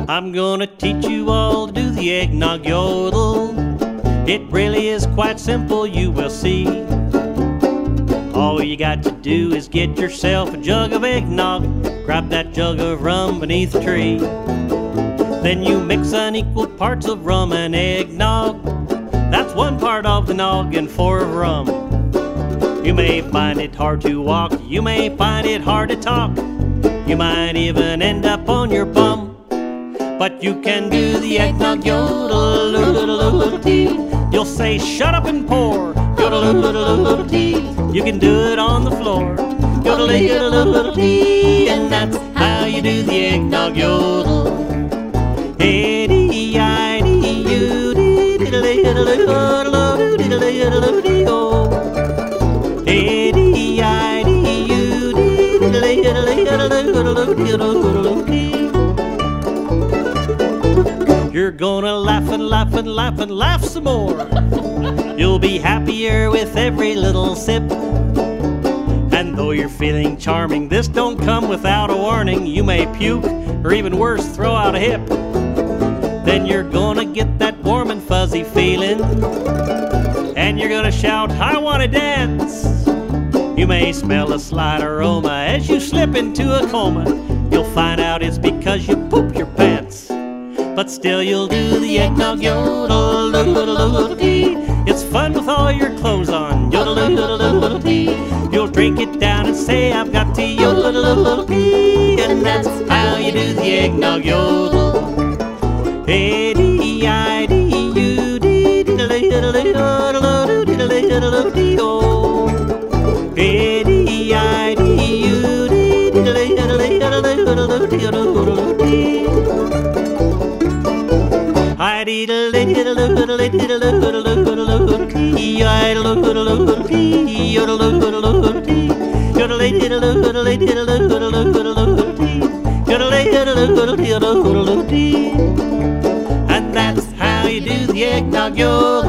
I'm gonna teach you all to do the eggnog yodel. It really is quite simple, you will see. All you got to do is get yourself a jug of eggnog, grab that jug of rum beneath a tree. Then you mix unequal parts of rum and eggnog. That's 1 part of the nog and 4 of rum. You may find it hard to walk, you may find it hard to talk, you might even end up on your bum. But you can do the eggnog yodel-a-doo-doo-doo-doo-dee. You'll say shut up and pour, yodel-a-doo-doo-doo-dee. You can do it on the floor, yodel-a-doo-doo-doo-dee. And that's how you do the eggnog yodel. You're gonna laugh and laugh and laugh and laugh some more. You'll be happier with every little sip. And though you're feeling charming, this don't come without a warning. You may puke, or even worse, throw out a hip. Then you're gonna get that warm and fuzzy feeling, and you're gonna shout, I wanna dance. You may smell a slight aroma as you slip into a coma. You'll find out it's because you pooped your pants. But still you'll do the eggnog yodel-a-doo-doo-doo-dee. It's fun with all your clothes on, yodel-a-doo-doo-doo-dee. You'll drink it down and say, I've got to yodel-a-doo-doo-doo-dee. And that's how you do the eggnog yodel. And that's how you do the eggnog yodel.